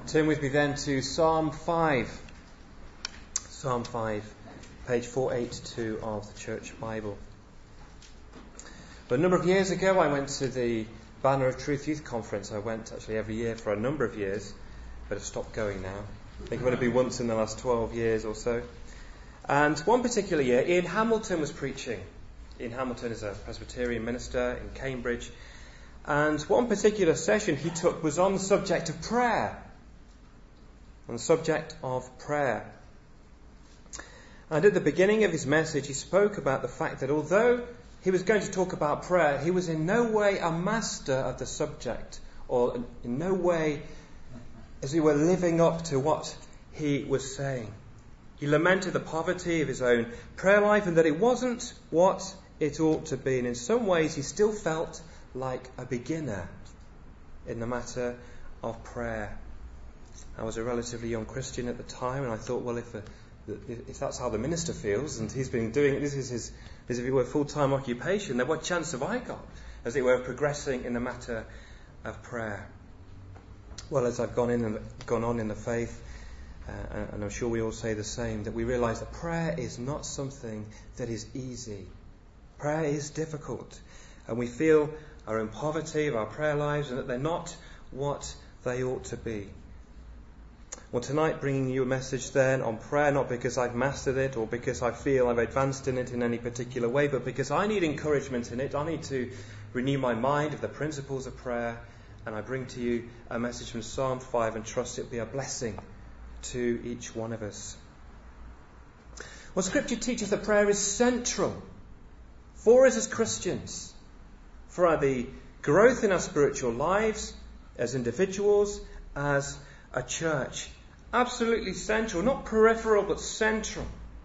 Turn with me then to Psalm 5. Psalm 5, page 482 of the Church Bible. But a number of years ago I went to the Banner of Truth Youth Conference. I went actually every year for a number of years, but I've stopped going now. I think I've only been once in the last 12 years or so. And one particular year, Ian Hamilton was preaching. Ian Hamilton is a Presbyterian minister in Cambridge. And one particular session he took was on the subject of prayer. On the subject of prayer. And at the beginning of his message, he spoke about the fact that although he was going to talk about prayer, he was in no way a master of the subject, or in no way, as he were, living up to what he was saying. He lamented the poverty of his own prayer life and that it wasn't what it ought to be. And in some ways, he still felt like a beginner in the matter of prayer. I was a relatively young Christian at the time, and I thought, well, if that's how the minister feels, and he's been doing it, this is his, as if it were full-time occupation, then what chance have I got, as it were, progressing in the matter of prayer? Well, as I've gone on in the faith, and I'm sure we all say the same, that we realise that prayer is not something that is easy. Prayer is difficult, and we feel our own poverty of our prayer lives, and that they're not what they ought to be. Well, tonight bringing you a message then on prayer, not because I've mastered it or because I feel I've advanced in it in any particular way, but because I need encouragement in it. I need to renew my mind of the principles of prayer, and I bring to you a message from Psalm 5 and trust it will be a blessing to each one of us. Well, Scripture teaches that prayer is central for us as Christians, for the growth in our spiritual lives as individuals, as a church. Absolutely central, not peripheral, but central.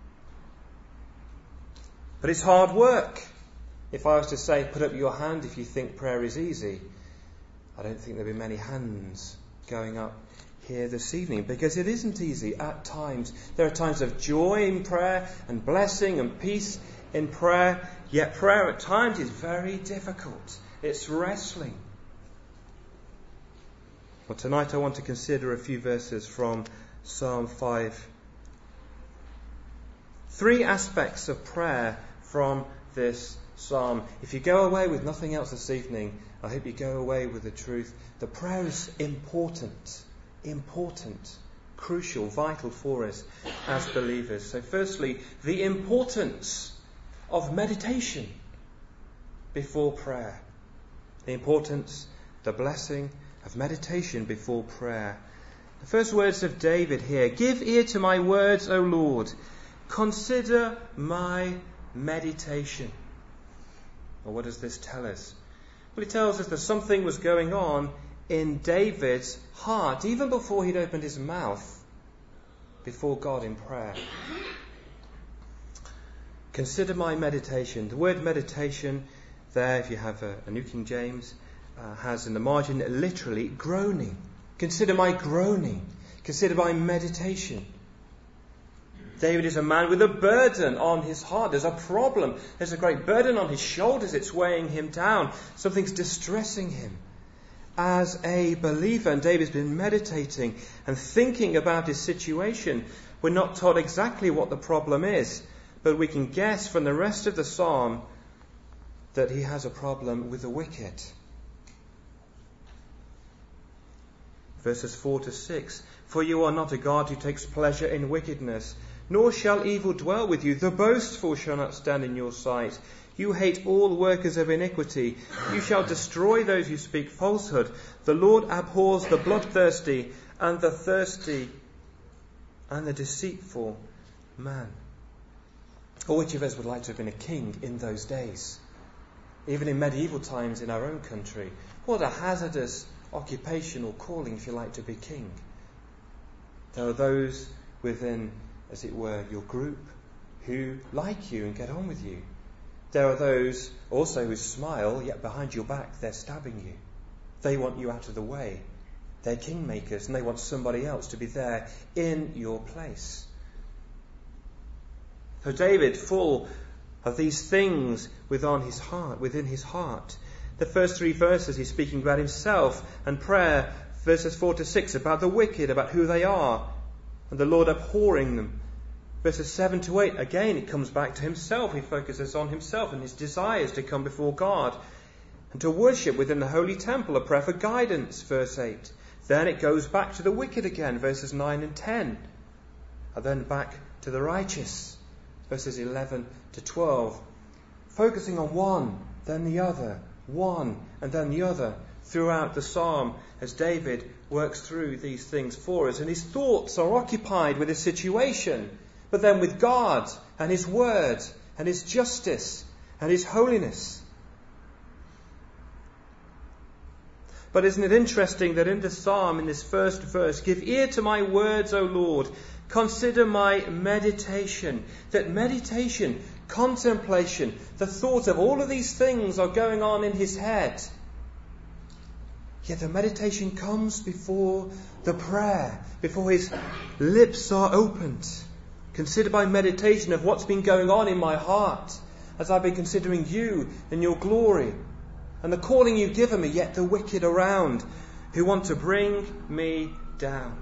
But it's hard work. If I was to say, put up your hand if you think prayer is easy, I don't think there'll be many hands going up here this evening, because it isn't easy at times. There are times of joy in prayer and blessing and peace in prayer, yet prayer at times is very difficult. It's wrestling. Well, tonight I want to consider a few verses from Psalm 5. 3 aspects of prayer from this psalm. If you go away with nothing else this evening, I hope you go away with the truth that prayer is important, crucial, vital for us as believers. So firstly, the importance of meditation before prayer. The importance, the blessing of meditation before prayer. The first words of David here: give ear to my words, O Lord. Consider my meditation. Well, what does this tell us? Well, it tells us that something was going on in David's heart, even before he'd opened his mouth before God in prayer. Consider my meditation. The word meditation there, if you have a New King James, has in the margin literally groaning. Consider my groaning. Consider my meditation. David is a man with a burden on his heart. There's a problem. There's a great burden on his shoulders. It's weighing him down. Something's distressing him as a believer. And David's been meditating and thinking about his situation. We're not told exactly what the problem is, but we can guess from the rest of the psalm that he has a problem with the wicked. Verses 4 to 6. For you are not a God who takes pleasure in wickedness, nor shall evil dwell with you. The boastful shall not stand in your sight. You hate all workers of iniquity. You shall destroy those who speak falsehood. The Lord abhors the bloodthirsty and the thirsty and the deceitful man. Or which of us would like to have been a king in those days? Even in medieval times in our own country. What a hazardous occupation or calling, if you like, to be king. There are those within, as it were, your group who like you and get on with you. There are those also who smile, yet behind your back they're stabbing you. They want you out of the way. They're kingmakers and they want somebody else to be there in your place. So David, full of these things within his heart, the first 3 verses he's speaking about himself and prayer Verses 4 to 6 about the wicked, about who they are, and the Lord abhorring them. Verses 7 to 8, again it comes back to himself. He focuses on himself and his desires to come before God and to worship within the holy temple, a prayer for guidance, verse 8. Then it goes back to the wicked again, verses 9 and 10. And then back to the righteous, verses 11 to 12. Focusing on one, then the other, one and then the other, throughout the psalm as David works through these things for us. And his thoughts are occupied with his situation, but then with God and his word and his justice and his holiness. But isn't it interesting that in the psalm, in this first verse, give ear to my words, O Lord, consider my meditation. That meditation, contemplation, the thought of all of these things are going on in his head. Yet the meditation comes before the prayer, before his lips are opened. Consider my meditation of what's been going on in my heart as I've been considering you and your glory and the calling you've given me, yet the wicked around who want to bring me down.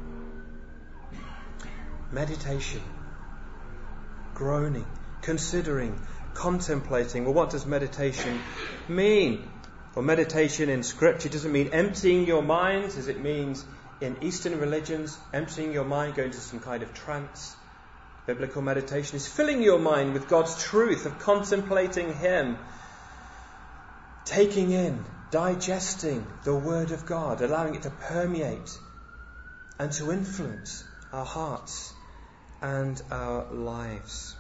Meditation, groaning, considering, contemplating. Well, what does meditation mean? Well, meditation in Scripture doesn't mean emptying your mind as it means in Eastern religions, emptying your mind, going to some kind of trance. Biblical meditation is filling your mind with God's truth, of contemplating Him, taking in, digesting the Word of God, allowing it to permeate and to influence our hearts and our lives.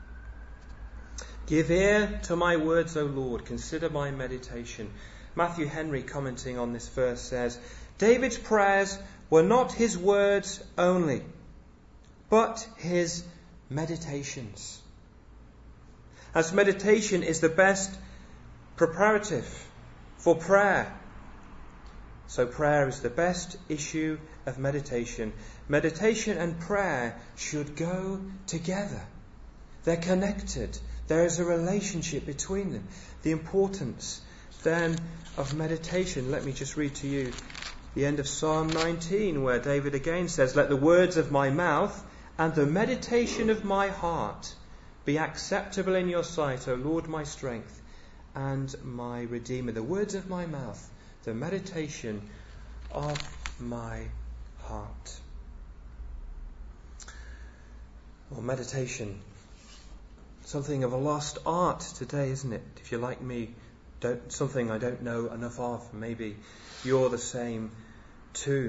Give ear to my words, O Lord. Consider my meditation. Matthew Henry, commenting on this verse, says, David's prayers were not his words only, but his meditations. As meditation is the best preparative for prayer, so prayer is the best issue of meditation. Meditation and prayer should go together. They're connected. There is a relationship between them. The importance then of meditation. Let me just read to you the end of Psalm 19, where David again says, Let the words of my mouth and the meditation of my heart be acceptable in your sight, O Lord, my strength and my Redeemer. The words of my mouth, the meditation of my heart. Well, meditation, something of a lost art today, isn't it? If you're like me, something I don't know enough of. Maybe you're the same too.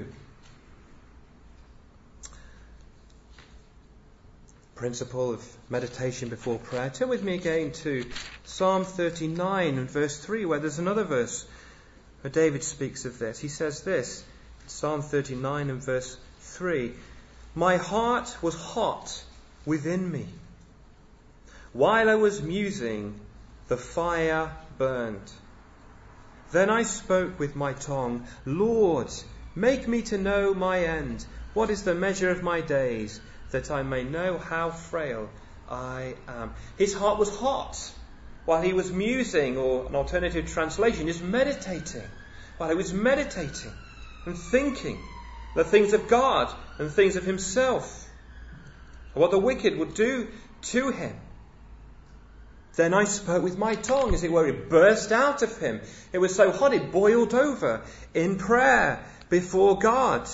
Principle of meditation before prayer. Turn with me again to Psalm 39 and verse 3, where there's another verse where David speaks of this. He says this, Psalm 39 and verse 3, My heart was hot within me. While I was musing, the fire burned. Then I spoke with my tongue, Lord, make me to know my end. What is the measure of my days, that I may know how frail I am? His heart was hot while he was musing, or an alternative translation is meditating. While he was meditating and thinking the things of God and things of himself, what the wicked would do to him. Then I spoke with my tongue, as it were. It burst out of him. It was so hot it boiled over in prayer before God.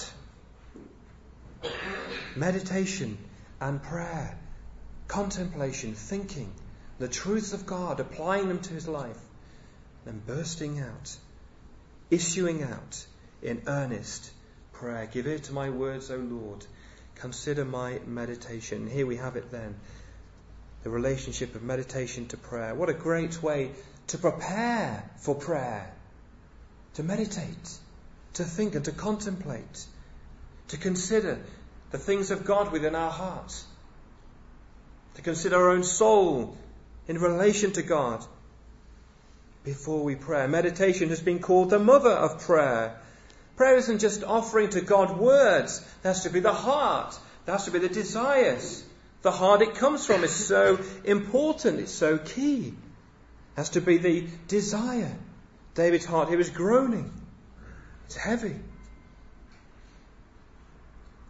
Meditation and prayer, contemplation, thinking the truths of God, applying them to his life, then bursting out, issuing out in earnest prayer. Give ear to my words, O Lord. Consider my meditation. Here we have it then. The relationship of meditation to prayer. What a great way to prepare for prayer. To meditate, to think and to contemplate, to consider the things of God within our hearts, to consider our own soul in relation to God before we pray. Meditation has been called the mother of prayer. Prayer isn't just offering to God words. There has to be the heart. There has to be the desires. The heart it comes from is so important. It's so key. It has to be the desire. David's heart, he was groaning. It's heavy.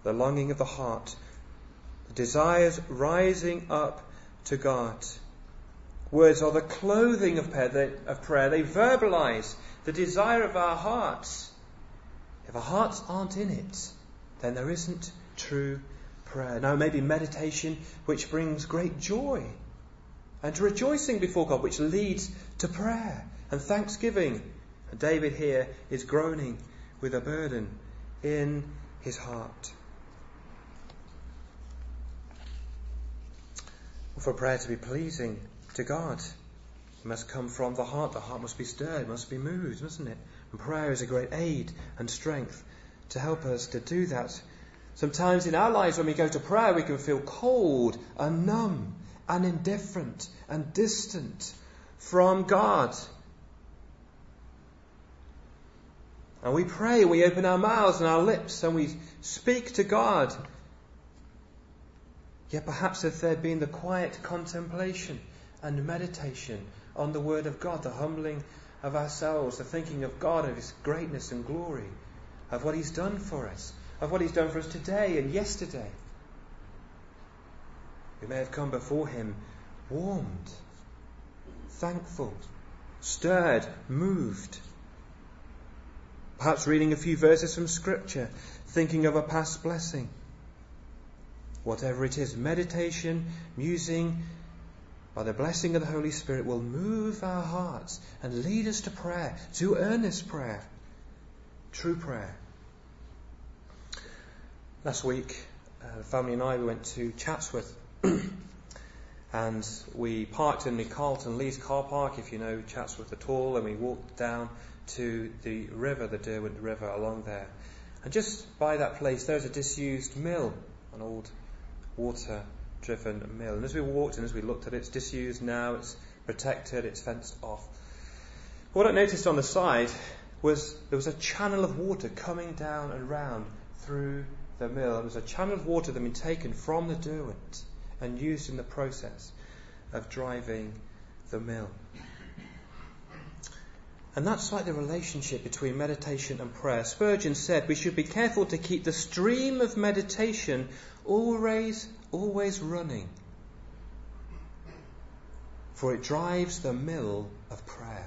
the longing of the heart, the desires rising up to God. Words are the clothing of prayer. They verbalise the desire of our hearts. If our hearts aren't in it, then there isn't true prayer. Now, maybe meditation, which brings great joy and rejoicing before God, which leads to prayer and thanksgiving. And David here is groaning with a burden in his heart. For prayer to be pleasing to God, it must come from the heart. The heart must be stirred, it must be moved, mustn't it? And prayer is a great aid and strength to help us to do that. Sometimes in our lives when we go to prayer, we can feel cold and numb and indifferent and distant from God. And we pray, we open our mouths and our lips and we speak to God. Yet perhaps if there had been the quiet contemplation and meditation on the Word of God, the humbling of ourselves, the thinking of God, of His greatness and glory, of what He's done for us, of what He's done for us today and yesterday, we may have come before Him warmed, thankful, stirred, moved. Perhaps reading a few verses from Scripture, thinking of a past blessing. Whatever it is, meditation, musing, by the blessing of the Holy Spirit will move our hearts and lead us to prayer, to earnest prayer, true prayer. Last week, the family and I, we went to Chatsworth and we parked in the Carlton Leys car park, if you know Chatsworth at all, and we walked down to the river, the Derwent River, along there. And just by that place, there's a disused mill, an old water-driven mill. And as we walked and as we looked at it, it's disused now, it's protected, it's fenced off. What I noticed on the side was there was a channel of water coming down and round through the mill. There was a channel of water that had been taken from the Derwent and used in the process of driving the mill. And that's like the relationship between meditation and prayer. Spurgeon said we should be careful to keep the stream of meditation always running, for it drives the mill of prayer.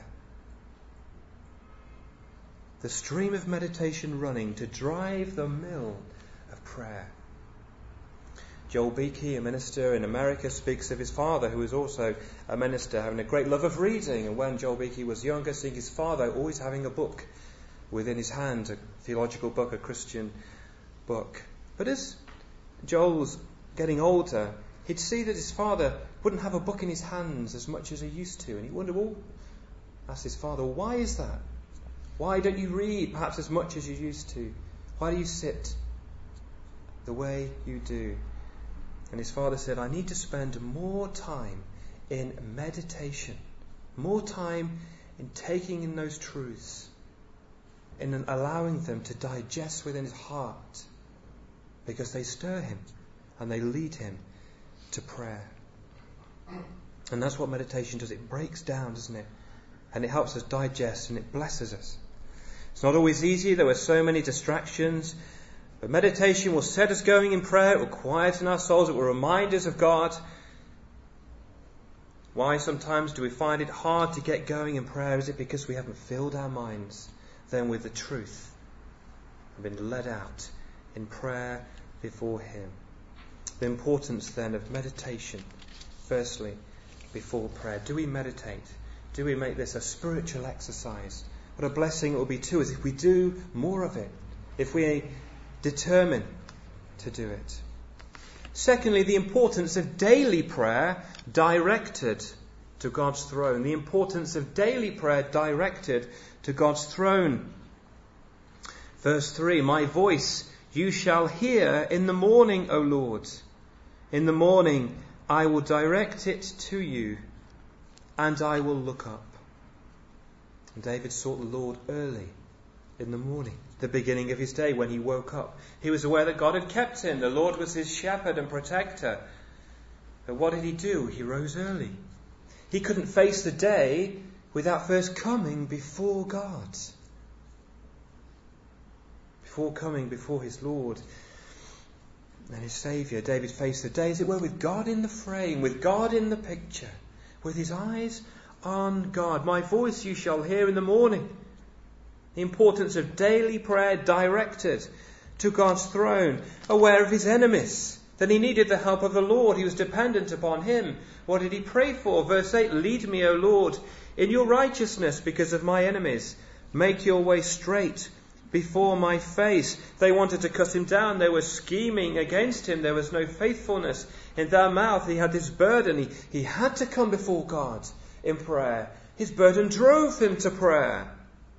The stream of meditation running to drive the mill of prayer. Joel Beakey, a minister in America, speaks of his father, who was also a minister, having a great love of reading. And when Joel Beakey was younger, seeing his father always having a book within his hand, a theological book, a Christian book. But as Joel was getting older, he'd see that his father wouldn't have a book in his hands as much as he used to. And he wondered, asked his father, why is that? Why don't you read perhaps as much as you used to? Why do you sit the way you do? And his father said, I need to spend more time in meditation, more time in taking in those truths, in allowing them to digest within his heart, because they stir him and they lead him to prayer. And that's what meditation does. It breaks down, doesn't it? And it helps us digest and it blesses us. It's not always easy. There were so many distractions. But meditation will set us going in prayer. It will quieten our souls. It will remind us of God. Why sometimes do we find it hard to get going in prayer? Is it because we haven't filled our minds then with the truth and been led out in prayer before Him? The importance then of meditation, firstly, before prayer. Do we meditate? Do we make this a spiritual exercise? What a blessing it will be to us if we do more of it, if we determine to do it. Secondly, the importance of daily prayer directed to God's throne. The importance of daily prayer directed to God's throne. Verse 3, my voice you shall hear in the morning, O Lord. In the morning I will direct it to you, and I will look up. And David sought the Lord early in the morning, the beginning of his day when he woke up. He was aware that God had kept him. The Lord was his shepherd and protector. But what did he do? He rose early. He couldn't face the day without first coming before God. Before coming before his Lord. and his Saviour. David faced the day, as it were, with God in the frame, with God in the picture, with his eyes on God. My voice you shall hear in the morning. The importance of daily prayer directed to God's throne, aware of his enemies, that he needed the help of the Lord. He was dependent upon him. What did he pray for? Verse 8, lead me, O Lord, in your righteousness because of my enemies. Make your way straight before my face. They wanted to cut him down. They were scheming against him. There was no faithfulness in their mouth. He had this burden. He had to come before God in prayer. His burden drove him to prayer.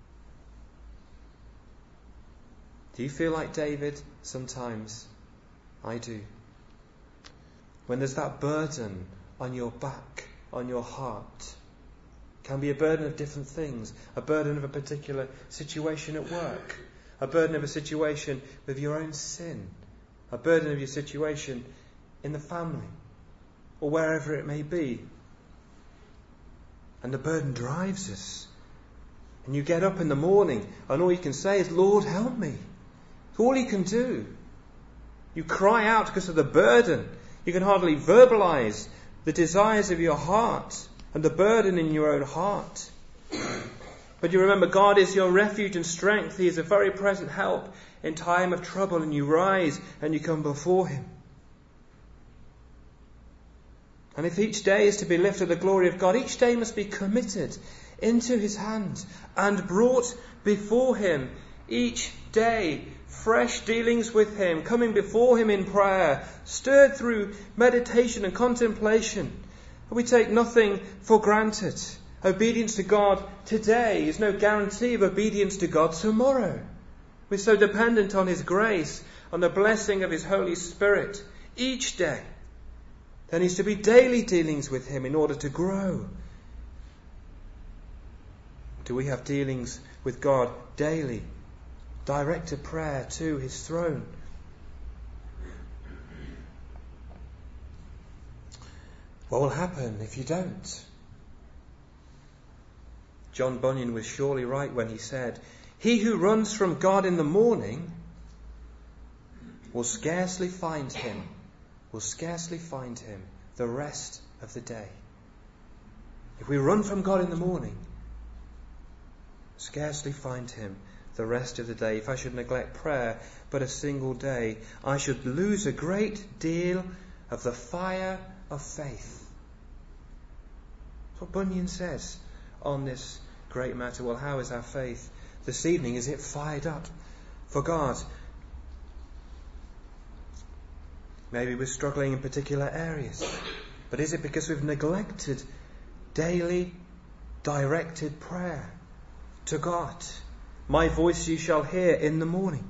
Do you feel like David? Sometimes I do. When there's that burden on your back, on your heart, it can be a burden of different things. A burden of a particular situation at work. A burden of a situation with your own sin. A burden of your situation in the family. Or wherever it may be. And the burden drives us. And you get up in the morning and all you can say is, Lord, help me. It's all you can do. You cry out because of the burden. You can hardly verbalise the desires of your heart and the burden in your own heart. But you remember, God is your refuge and strength. He is a very present help in time of trouble, and you rise and you come before him. And if each day is to be lifted to the glory of God, each day must be committed into his hand and brought before him. Each day, fresh dealings with him, coming before him in prayer, stirred through meditation and contemplation. We take nothing for granted. Obedience to God today is no guarantee of obedience to God tomorrow. We're so dependent on his grace, on the blessing of his Holy Spirit each day. There needs to be daily dealings with him in order to grow. Do we have dealings with God daily? Directed prayer to his throne. What will happen if you don't? John Bunyan was surely right when he said, he who runs from God in the morning will scarcely find him the rest of the day. If we run from God in the morning, scarcely find him the rest of the day. If I should neglect prayer but a single day, I should lose a great deal of the fire of faith. That's what Bunyan says on this great matter. Well, how is our faith this evening? Is it fired up for God? Maybe we're struggling in particular areas. But is it because we've neglected daily directed prayer to God? My voice you shall hear in the morning.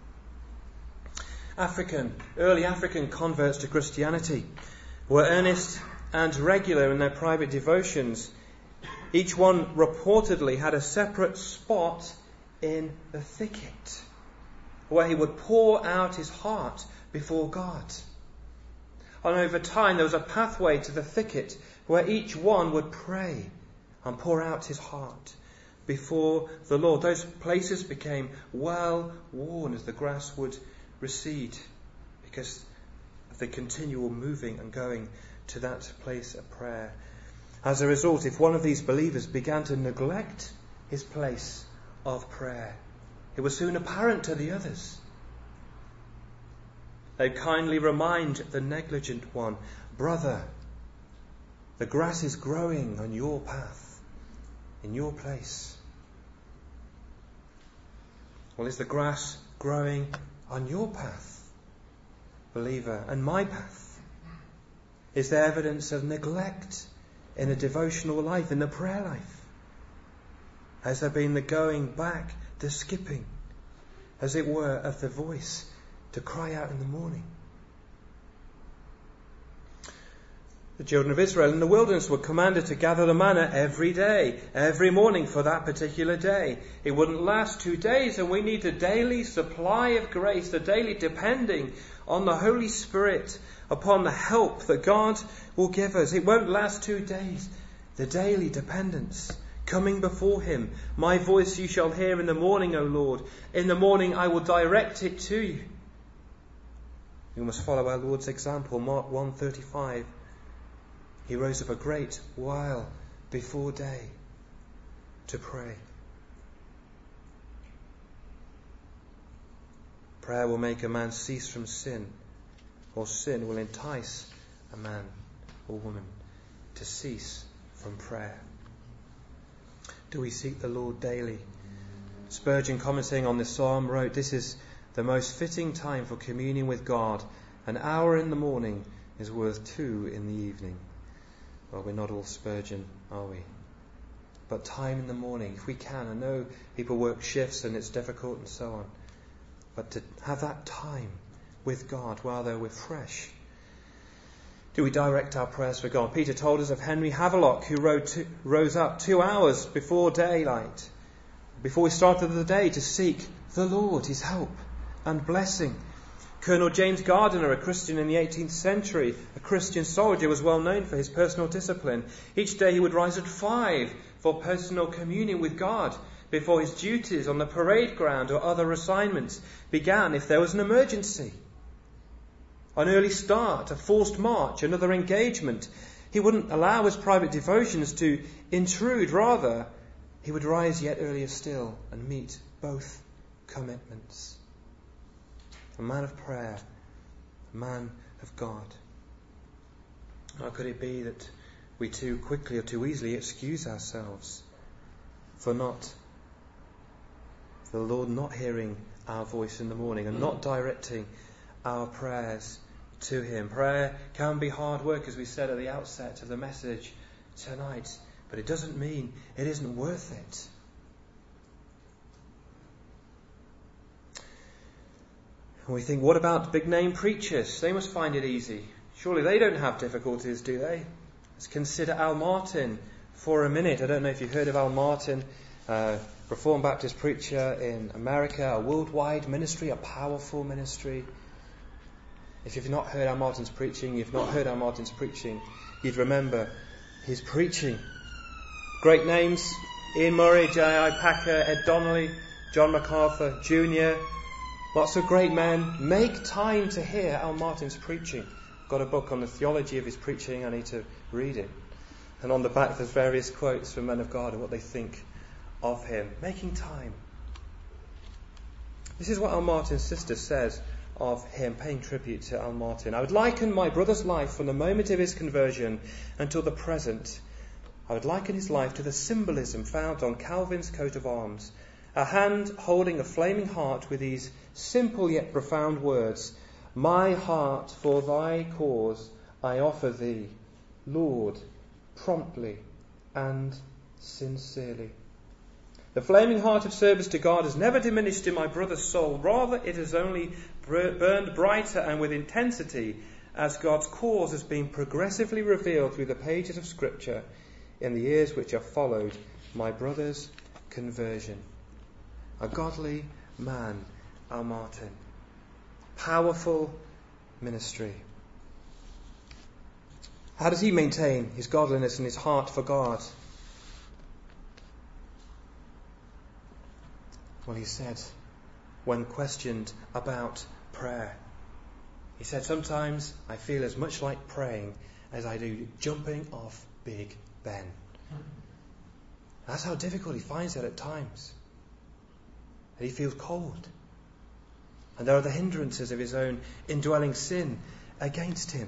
Early African converts to Christianity were earnest and regular in their private devotions. Each one reportedly had a separate spot in the thicket where he would pour out his heart before God. And over time there was a pathway to the thicket where each one would pray and pour out his heart before the Lord. Those places became well worn as the grass would recede because of the continual moving and going to that place of prayer. As a result, if one of these believers began to neglect his place of prayer, it was soon apparent to the others. They kindly remind the negligent one, brother, the grass is growing on your path, in your place. Well, is the grass growing on your path, believer, and my path? Is there evidence of neglect in the devotional life, in the prayer life? Has there been the going back, the skipping, as it were, of the voice to cry out in the morning? The children of Israel in the wilderness were commanded to gather the manna every day, every morning for that particular day. It wouldn't last 2 days, and we need a daily supply of grace, the daily depending on the Holy Spirit, upon the help that God will give us. It won't last 2 days. The daily dependence, coming before him. My voice you shall hear in the morning, O Lord. In the morning I will direct it to you. We must follow our Lord's example. Mark 1:35. He rose up a great while before day to pray. Prayer will make a man cease from sin, or sin will entice a man or woman to cease from prayer. Do we seek the Lord daily? Spurgeon, commenting on this psalm, wrote, "This is the most fitting time for communion with God. An hour in the morning is worth 2 in the evening." Well, we're not all Spurgeon, are we? But time in the morning, if we can. I know people work shifts and it's difficult and so on. But to have that time with God while we're fresh. Do we direct our prayers for God? Peter told us of Henry Havelock, who rose up 2 hours before daylight, before we started the day, to seek the Lord, his help and blessing. Colonel James Gardiner, a Christian in the 18th century, a Christian soldier, was well known for his personal discipline. Each day he would rise at 5 for personal communion with God before his duties on the parade ground or other assignments began if there was an emergency. An early start, a forced march, another engagement. He wouldn't allow his private devotions to intrude. Rather, he would rise yet earlier still and meet both commitments. A man of prayer, a man of God. How could it be that we too quickly or too easily excuse ourselves for the Lord not hearing our voice in the morning and not directing our prayers to him? Prayer can be hard work, as we said at the outset of the message tonight, but it doesn't mean it isn't worth it. And we think, what about big name preachers? They must find it easy. Surely they don't have difficulties, do they? Let's consider Al Martin for a minute. I don't know if you've heard of Al Martin, Reformed Baptist preacher in America, a worldwide ministry, a powerful ministry. If you've not heard Al Martin's preaching, you'd remember his preaching. Great names: Ian Murray, J.I. Packer, Ed Donnelly, John MacArthur Jr., lots of great men. Make time to hear Al Martin's preaching. I've got a book on the theology of his preaching. I need to read it. And on the back there's various quotes from men of God and what they think of him. Making time. This is what Al Martin's sister says of him, paying tribute to Al Martin. "I would liken my brother's life from the moment of his conversion until the present. I would liken his life to the symbolism found on Calvin's coat of arms. A hand holding a flaming heart with these simple yet profound words: 'My heart for thy cause I offer thee, Lord, promptly and sincerely.' The flaming heart of service to God has never diminished in my brother's soul. Rather, it has only burned brighter and with intensity as God's cause has been progressively revealed through the pages of Scripture in the years which have followed my brother's conversion." A godly man, Al Martin. Powerful ministry. How does he maintain his godliness and his heart for God? Well, he said, when questioned about prayer, he said, "Sometimes I feel as much like praying as I do jumping off Big Ben." That's how difficult he finds it at times. That he feels cold. And there are the hindrances of his own indwelling sin against him.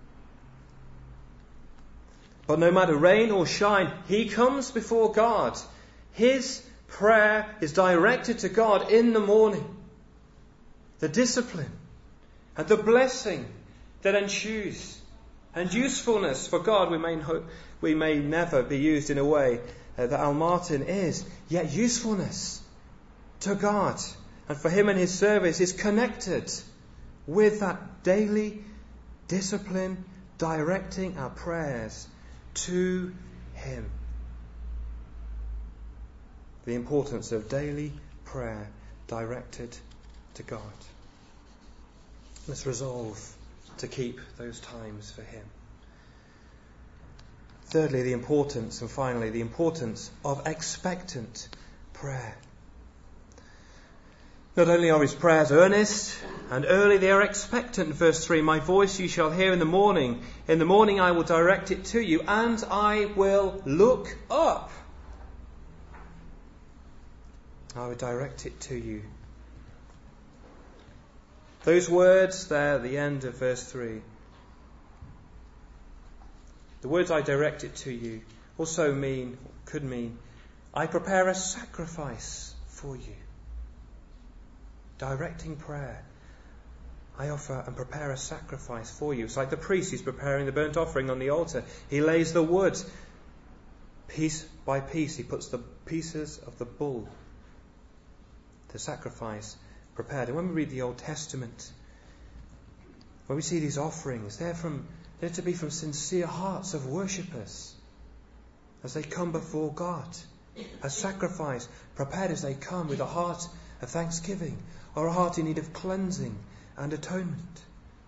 But no matter rain or shine, he comes before God. His prayer is directed to God in the morning. The discipline and the blessing that ensues, and usefulness for God. We may never be used in a way that Al Martin is, yet usefulness to God and for him and his service is connected with that daily discipline directing our prayers to him. The importance of daily prayer directed to God. Let's resolve to keep those times for him. Thirdly, the importance of expectant prayer. Not only are his prayers earnest And early they are expectant, verse 3. My voice you shall hear in the morning. In the morning I will direct it to you, and I will look up. I will direct it to you. Those words there at the end of verse 3. The words I direct it to you also could mean, I prepare a sacrifice for you. Directing prayer. I offer and prepare a sacrifice for you. It's like the priest who's preparing the burnt offering on the altar. He lays the wood. Piece by piece, he puts the pieces of the bull, the sacrifice, prepared. And when we read the Old Testament, when we see these offerings, they're to be from sincere hearts of worshippers as they come before God. A sacrifice prepared as they come with a heart of thanksgiving or a heart in need of cleansing and atonement.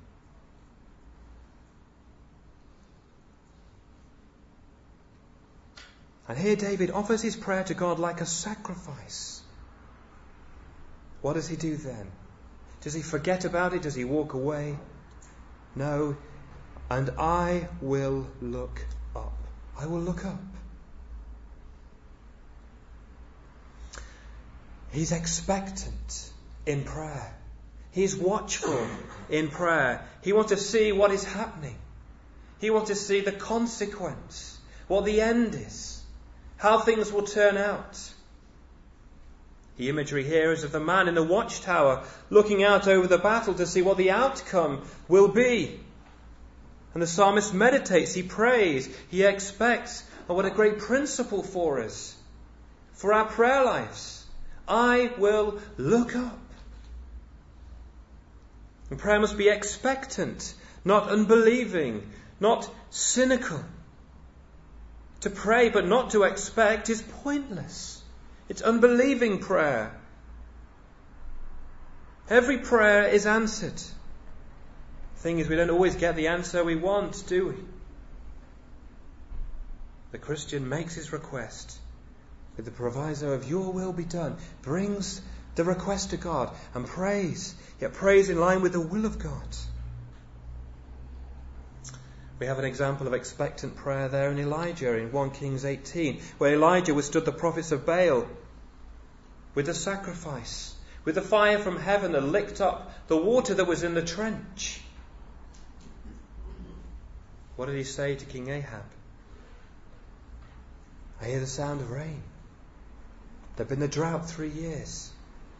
And here David offers his prayer to God like a sacrifice. What does he do then? Does he forget about it? Does he walk away? No. And I will look up. I will look up. He's expectant in prayer. He's watchful in prayer. He wants to see what is happening. He wants to see the consequence, what the end is, how things will turn out. The imagery here is of the man in the watchtower looking out over the battle to see what the outcome will be. And the psalmist meditates, he prays, he expects. Oh, what a great principle for us, for our prayer lives. I will look up. And prayer must be expectant, not unbelieving, not cynical. To pray but not to expect is pointless. It's unbelieving prayer. Every prayer is answered. The thing is, we don't always get the answer we want, do we? The Christian makes his request with the proviso of your will be done, brings the request to God and prays, yet prays in line with the will of God. We have an example of expectant prayer there in Elijah in 1 Kings 18, where Elijah withstood the prophets of Baal with a sacrifice, with the fire from heaven that licked up the water that was in the trench. What did he say to King Ahab? I hear the sound of rain. There had been a drought 3 years.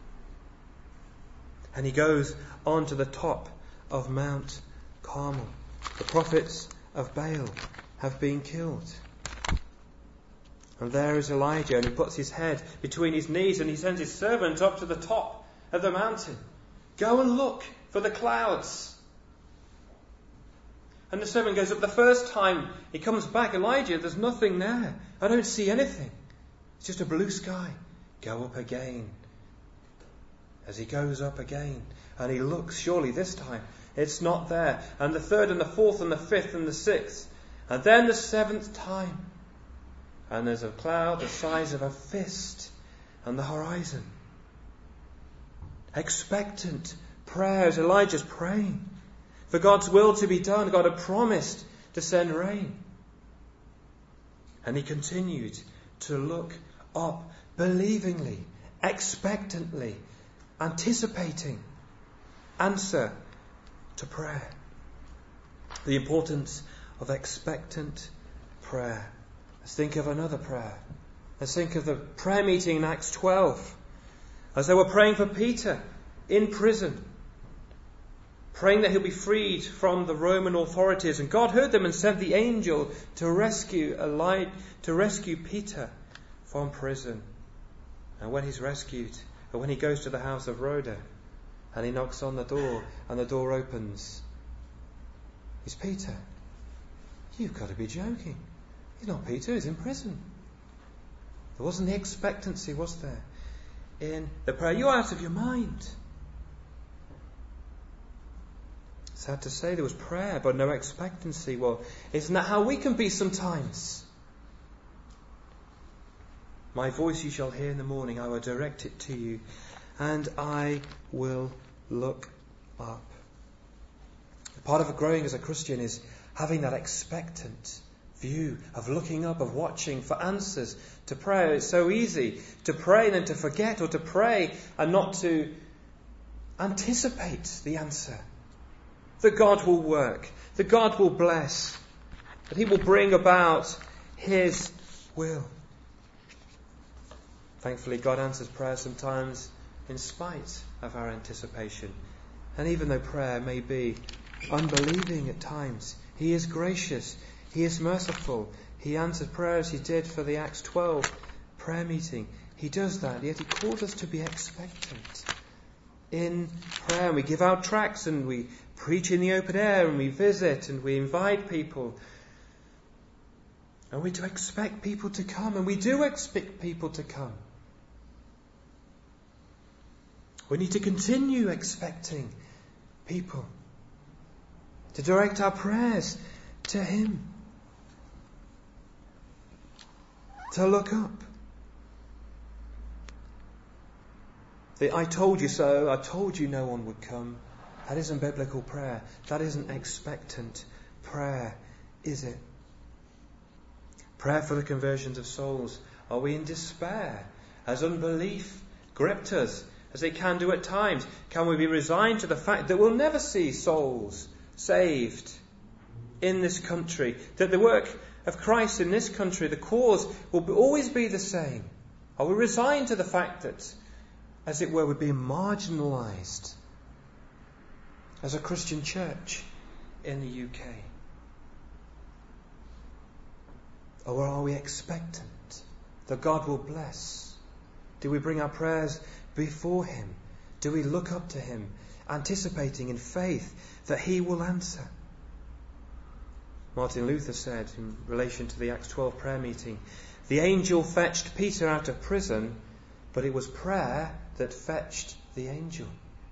And he goes on to the top of Mount Carmel. The prophets of Baal have been killed. And there is Elijah, and he puts his head between his knees and he sends his servant up to the top of the mountain. Go and look for the clouds. And the servant goes up the first time. He comes back, Elijah, there's nothing there. I don't see anything. It's just a blue sky. Go up again. As he goes up again, and he looks, surely this time it's not there. And the third and the fourth and the fifth and the sixth. And then the seventh time. And there's a cloud the size of a fist on the horizon. Expectant prayers. Elijah's praying for God's will to be done. God had promised to send rain. And he continued to look up believingly, expectantly, anticipating answer to prayer. The importance of expectant prayer. Let's think of another prayer. Let's think of the prayer meeting in Acts 12. As they were praying for Peter in prison, praying that he'll be freed from the Roman authorities. And God heard them and sent the angel to rescue Peter from prison. And when he's rescued, or when he goes to the house of Rhoda, and he knocks on the door, and the door opens, it's Peter. You've got to be joking. He's not Peter, he's in prison. There wasn't the expectancy, was there, in the prayer? You're out of your mind. Sad to say, there was prayer, but no expectancy. Well, isn't that how we can be sometimes? My voice you shall hear in the morning, I will direct it to you, and I will look up. Part of growing as a Christian is having that expectant view of looking up, of watching for answers to prayer. It's so easy to pray and then to forget, or to pray and not to anticipate the answer. That God will work, that God will bless, that He will bring about His will. Thankfully, God answers prayer sometimes in spite of our anticipation. And even though prayer may be unbelieving at times, He is gracious, He is merciful. He answered prayers. He did for the Acts 12 prayer meeting. He does that, yet He calls us to be expectant in prayer. And we give out tracts and we preach in the open air and we visit and we invite people. And we're to expect people to come, and we do expect people to come. We need to continue expecting people to direct our prayers to Him, to look up. The I told you so, I told you no one would come, that isn't biblical prayer. That isn't expectant prayer, is it? Prayer for the conversions of souls. Are we in despair as unbelief gripped us, as it can do at times? Can we be resigned to the fact that we'll never see souls saved in this country? That the work of Christ in this country, the cause, will always be the same? Are we resigned to the fact that, as it were, we're being marginalised as a Christian church in the UK? Or are we expectant that God will bless? Do we bring our prayers before Him? Do we look up to Him, anticipating in faith that He will answer? Martin Luther said in relation to the Acts 12 prayer meeting, the angel fetched Peter out of prison, but it was prayer that fetched the angel.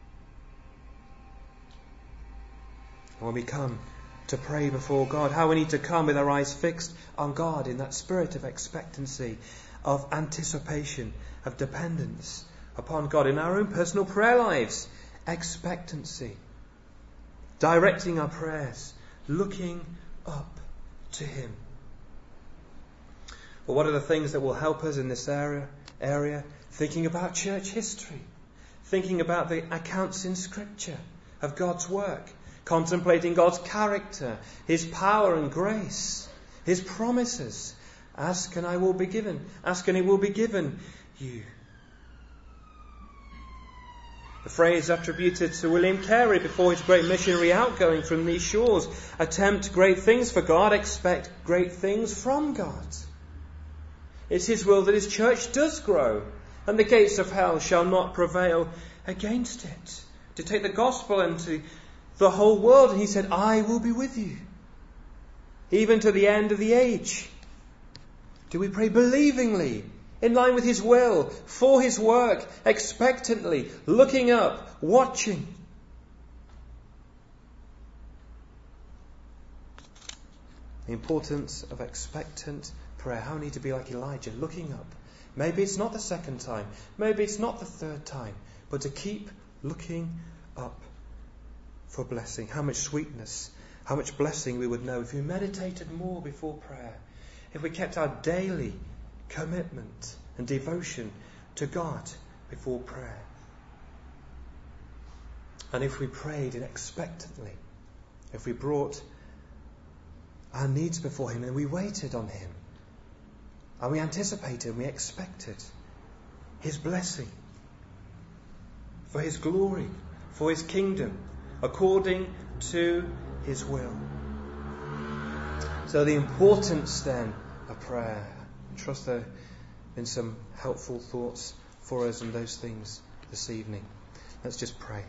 When we come to pray before God, how we need to come with our eyes fixed on God in that spirit of expectancy, of anticipation, of dependence upon God in our own personal prayer lives. Expectancy. Directing our prayers, looking up to Him. Well, what are the things that will help us in this area? Thinking about church history. Thinking about the accounts in Scripture of God's work. Contemplating God's character, His power and grace, His promises. Ask and I will be given. Ask and it will be given you. The phrase attributed to William Carey before his great missionary outgoing from these shores. Attempt great things for God, expect great things from God. It's His will that His church does grow, and the gates of hell shall not prevail against it. To take the gospel into the whole world, and He said, I will be with you, even to the end of the age. Do we pray believingly, in line with His will, for His work, expectantly, looking up, watching? The importance of expectant prayer. How we need to be like Elijah, looking up. Maybe it's not the second time, maybe it's not the third time, but to keep looking up for blessing. How much sweetness, how much blessing we would know if we meditated more before prayer, if we kept our daily commitment and devotion to God before prayer, and if we prayed expectantly, if we brought our needs before Him and we waited on Him, and we anticipated and we expected His blessing for His glory, for His kingdom, according to His will. So the importance then of prayer. I trust there have been some helpful thoughts for us on those things this evening. Let's just pray.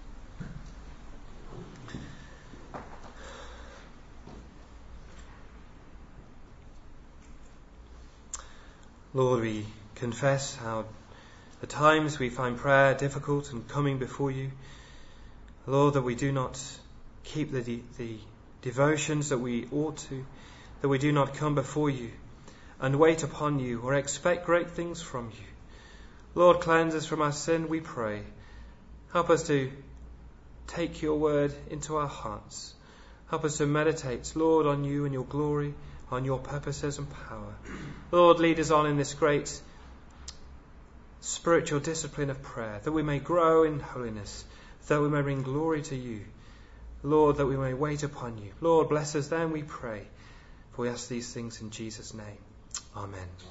Lord, we confess how at times we find prayer difficult and coming before You. Lord, that we do not keep the devotions that we ought to, that we do not come before You and wait upon You or expect great things from You. Lord, cleanse us from our sin, we pray. Help us to take your word into our hearts. Help us to meditate, Lord, on you and your glory, on your purposes and power. Lord, lead us on in this great spiritual discipline of prayer, that we may grow in holiness, that we may bring glory to you. Lord, that we may wait upon you. Lord, bless us then, we pray. For we ask these things in Jesus' name. Amen.